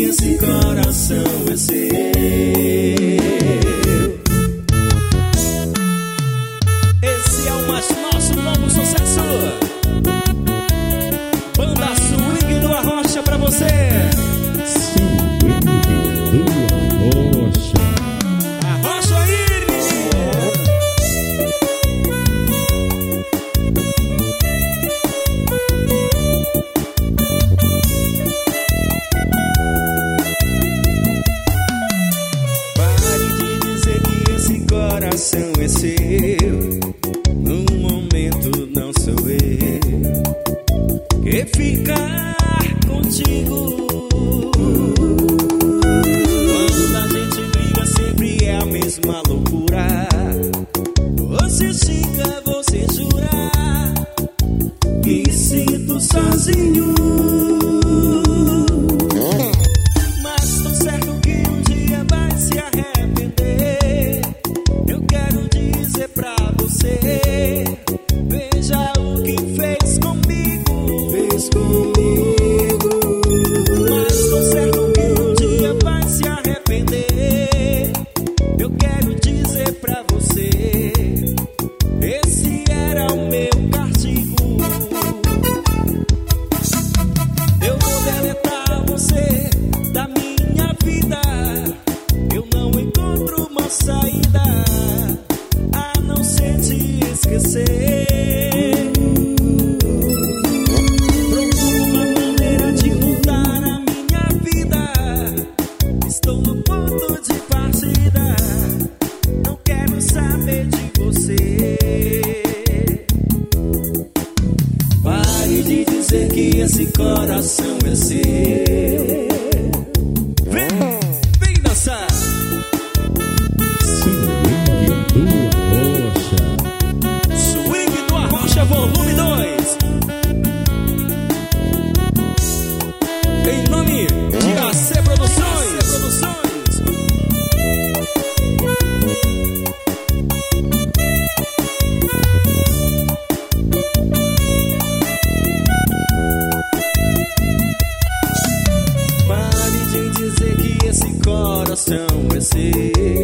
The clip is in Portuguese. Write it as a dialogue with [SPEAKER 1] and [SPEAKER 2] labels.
[SPEAKER 1] esse coração é seu. Esse é o mais nosso novo sucesso. Banda Swing do Arrocha pra você.
[SPEAKER 2] Swing do Arrocha.
[SPEAKER 1] Arrocha aí, menino. Pare de dizer que esse coração é seu. No momento não sou eu que ficar contigo. Quando a gente briga sempre é a mesma loucura. Você xinga, você jura que sinto sozinho. Mas tô certo que um dia vai se arrepender. Eu quero dizer pra você, veja o que fez comigo. Fez comigo. Mas tô certo que um dia vai se arrepender. Eu quero dizer pra você, esse era o meu castigo. Eu vou deletar você da minha vida. Eu não encontro uma saída a não ser te esquecer. Procuro uma maneira de mudar a minha vida. Estou no ponto de partida. Não quero saber de você. Pare de dizer que esse coração é seu. Vem dançar.
[SPEAKER 2] Swing do Arrocha.
[SPEAKER 1] Swing do Arrocha, volume 2. Em nome de AC Produções. Pare de dizer que esse coração é seu.